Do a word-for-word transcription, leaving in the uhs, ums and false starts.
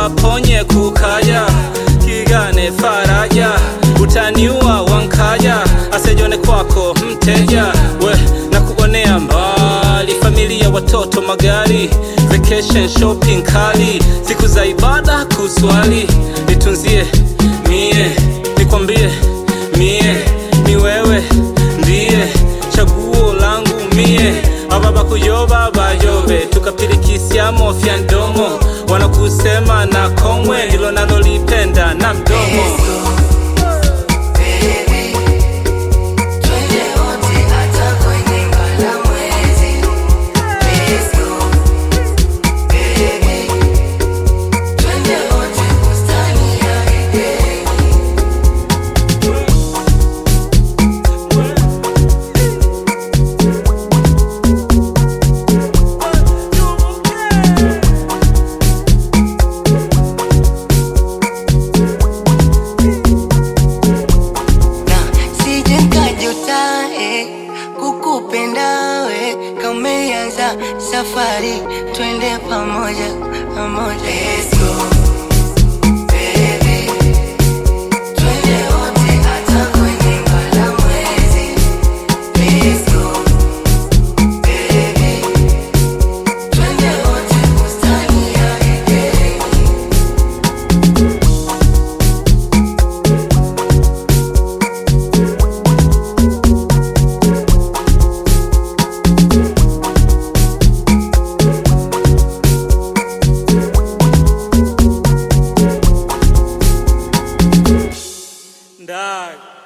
waponye kukaya, kigane faraja, utaniua wankaya, asejone kwako mteja, we na kuonea mbali, familia watoto magari, vacation shopping kali, siku za ibada kuswali, nitunzie mie, nikwambie mie, ni wewe ndiye chaguo langu mie, ababa kuyoba bayobe, tukapirikisia mofya ndomo, wanakusema na kongwe, ndilo nalolipenda na mdomo. Kukupenda we kameanza safari, twende pamoja pamoja. Let's go baby, twende wote hata kwenye ngala mwezi. Let's go baby, twende wote bustani ya Edeni. Dog.